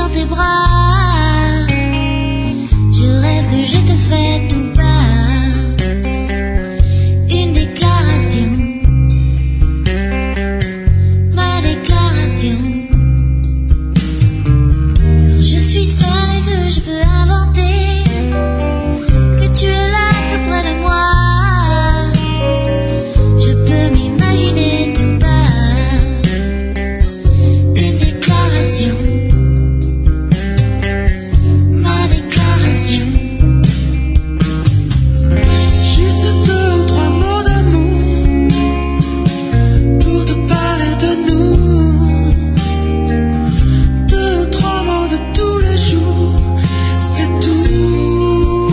dans tes bras. Je rêve que je te fais tout bas une déclaration, ma déclaration. Quand je suis seule et que je peux inventer que tu es là tout près de moi, je peux m'imaginer tout bas une déclaration, ma déclaration. Juste 2 ou 3 mots d'amour pour te parler de nous. 2 ou 3 mots de tous les jours, c'est tout.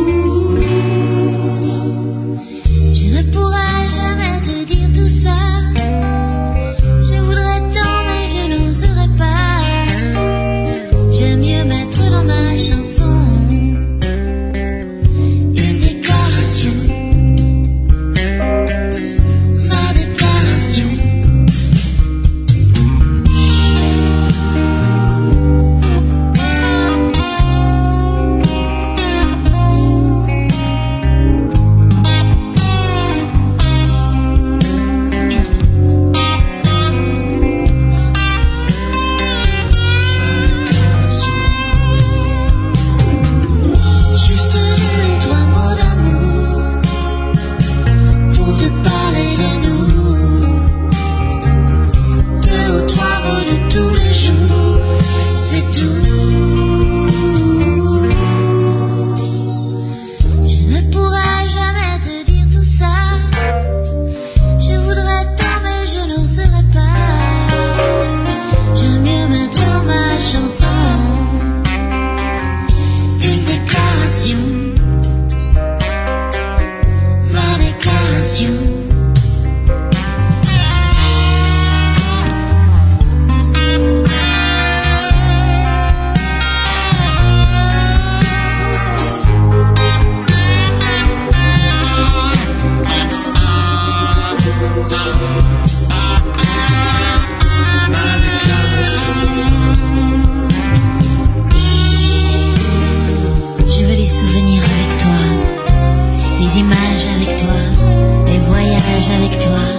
Je ne pourrai jamais te dire tout ça. Je voudrais tant mais je n'oserais pas. J'aime mieux mettre dans ma chanson une déclaration, ma déclaration. Juste 2 ou 3 mots d'amour pour te parler de nous. 2 ou 3 mots de tous les jours, c'est tout. Je ne pourrai jamais te dire tout ça. Je voudrais tant mais je n'oserais pas. J'aime mieux mettre dans ma chanson une déclaration, ma déclaration. Je veux des souvenirs avec toi, des images avec toi, des voyages avec toi.